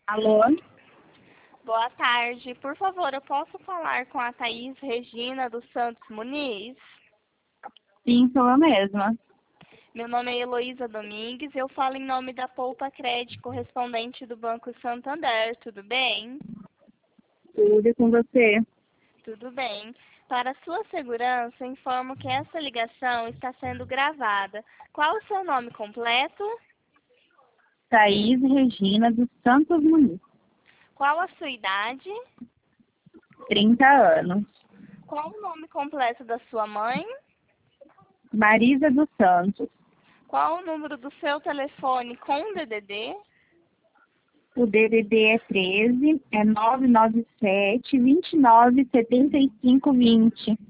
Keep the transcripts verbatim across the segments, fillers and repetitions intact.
Alô? Boa tarde. Por favor, eu posso falar com a Thaís Regina dos Santos Muniz? Sim, sou eu mesma. Meu nome é Heloísa Domingues e eu falo em nome da Poupa Crédito, correspondente do Banco Santander. Tudo bem? Tudo com você? Tudo bem. Para sua segurança, informo que essa ligação está sendo gravada. Qual o seu nome completo? Thaís Regina dos Santos Muniz, Qual a sua idade? trinta anos. Qual o nome completo da sua mãe? Marisa dos Santos. Qual o número do seu telefone com D D D? O D D D é treze, é nove nove sete, vinte e nove, setenta e cinco, vinte.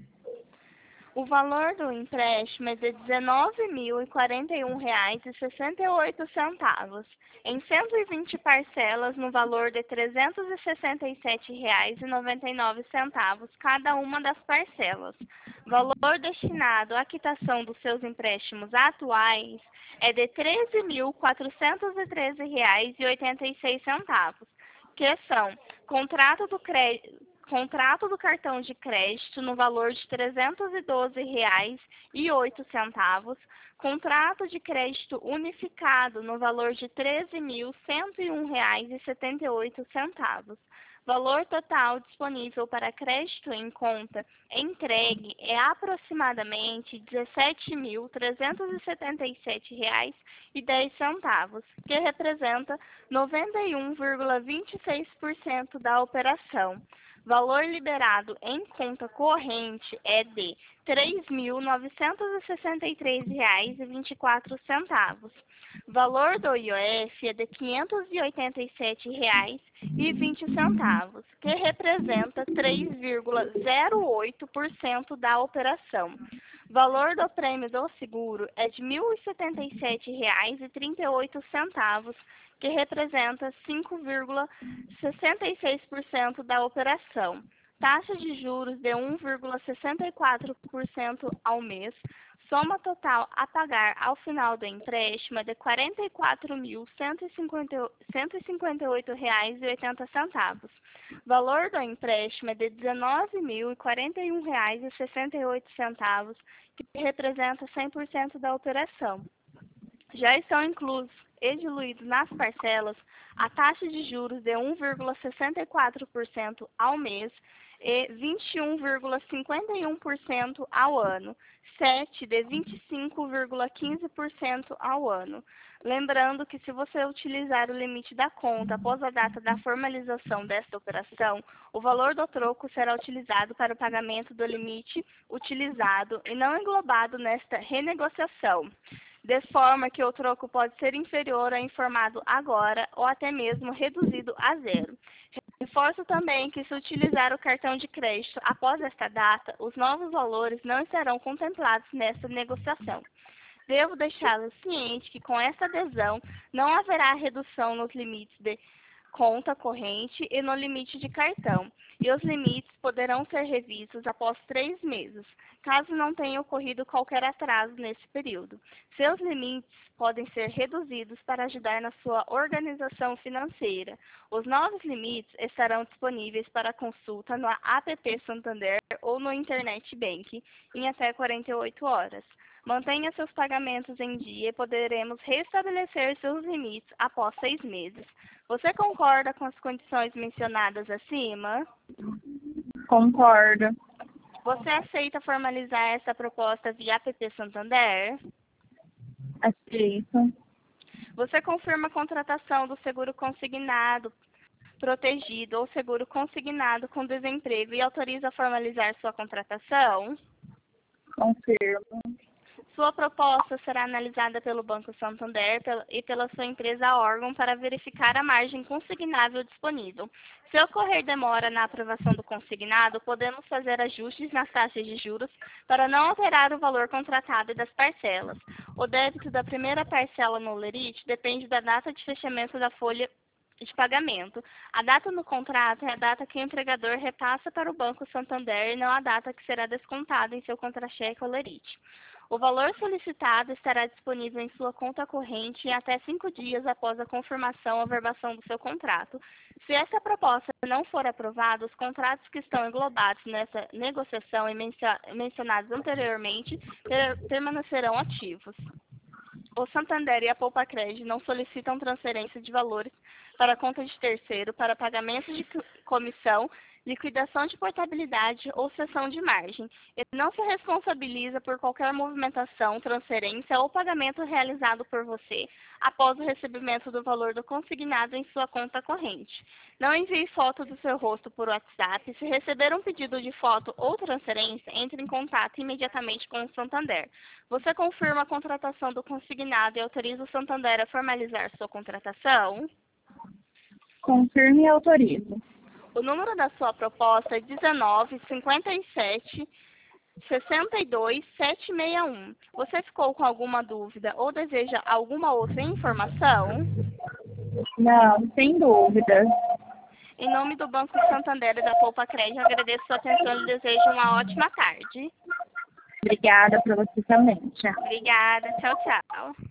O valor do empréstimo é de dezenove mil e quarenta e um reais e sessenta e oito centavos, em cento e vinte parcelas no valor de trezentos e sessenta e sete reais e noventa e nove centavos cada uma das parcelas. Valor destinado à quitação dos seus empréstimos atuais é de treze mil quatrocentos e treze reais e oitenta e seis centavos, que são contrato do crédito Contrato do cartão de crédito no valor de trezentos e doze reais e oito centavos, contrato de crédito unificado no valor de treze mil cento e um reais e setenta e oito centavos. Valor total disponível para crédito em conta entregue é aproximadamente dezessete mil trezentos e setenta e sete reais e dez centavos, que representa noventa e um vírgula vinte e seis por cento da operação. Valor liberado em conta corrente é de três mil novecentos e sessenta e três reais e vinte e quatro centavos. Valor do I O F é de quinhentos e oitenta e sete reais e vinte centavos, que representa três vírgula zero oito por cento da operação. Valor do prêmio do seguro é de mil e setenta e sete reais e trinta e oito centavos, que representa cinco vírgula sessenta e seis por cento da operação. Taxa de juros de um vírgula sessenta e quatro por cento ao mês. Soma total a pagar ao final do empréstimo é de quarenta e quatro mil cento e cinquenta e oito reais e oitenta centavos. Valor do empréstimo é de dezenove mil e quarenta e um reais e sessenta e oito centavos, que representa cem por cento da operação. Já estão inclusos e diluídos nas parcelas a taxa de juros de um vírgula sessenta e quatro por cento ao mês e vinte e um vírgula cinquenta e um por cento ao ano, sete de vinte e cinco vírgula quinze por cento ao ano. Lembrando que se você utilizar o limite da conta após a data da formalização desta operação, o valor do troco será utilizado para o pagamento do limite utilizado e não englobado nesta renegociação, de forma que o troco pode ser inferior ao informado agora ou até mesmo reduzido a zero. Reforço também que, se utilizar o cartão de crédito após esta data, os novos valores não estarão contemplados nesta negociação. Devo deixá-lo ciente que, com esta adesão, não haverá redução nos limites de conta corrente e no limite de cartão, e os limites poderão ser revistos após três meses, caso não tenha ocorrido qualquer atraso nesse período. Seus limites podem ser reduzidos para ajudar na sua organização financeira. Os novos limites estarão disponíveis para consulta no app Santander ou no Internet Bank em até quarenta e oito horas. Mantenha seus pagamentos em dia e poderemos restabelecer seus limites após seis meses. Você concorda com as condições mencionadas acima? Concordo. Você aceita formalizar essa proposta via app Santander? Aceito. Você confirma a contratação do seguro consignado, protegido ou seguro consignado com desemprego e autoriza a formalizar sua contratação? Confirmo. Sua proposta será analisada pelo Banco Santander e pela sua empresa órgão para verificar a margem consignável disponível. Se ocorrer demora na aprovação do consignado, podemos fazer ajustes nas taxas de juros para não alterar o valor contratado e das parcelas. O débito da primeira parcela no lerite depende da data de fechamento da folha de pagamento. A data no contrato é a data que o empregador repassa para o Banco Santander e não a data que será descontada em seu contra-cheque ou lerite. O valor solicitado estará disponível em sua conta corrente em até cinco dias após a confirmação ou averbação do seu contrato. Se essa proposta não for aprovada, os contratos que estão englobados nessa negociação e mencionados anteriormente permanecerão ativos. O Santander e a Poupa-Cred não solicitam transferência de valores para a conta de terceiro para pagamento de comissão, liquidação de portabilidade ou cessão de margem. Ele não se responsabiliza por qualquer movimentação, transferência ou pagamento realizado por você após o recebimento do valor do consignado em sua conta corrente. Não envie foto do seu rosto por WhatsApp. Se receber um pedido de foto ou transferência, entre em contato imediatamente com o Santander. Você confirma a contratação do consignado e autoriza o Santander a formalizar sua contratação? Confirme e autorizo. O número da sua proposta é dezenove, cinquenta e sete, sessenta e dois, setecentos e sessenta e um. Você ficou com alguma dúvida ou deseja alguma outra informação? Não, sem dúvidas. Em nome do Banco Santander e da Poupa-Cred, agradeço sua atenção e desejo uma ótima tarde. Obrigada para você também. Tchau. Obrigada. Tchau, tchau.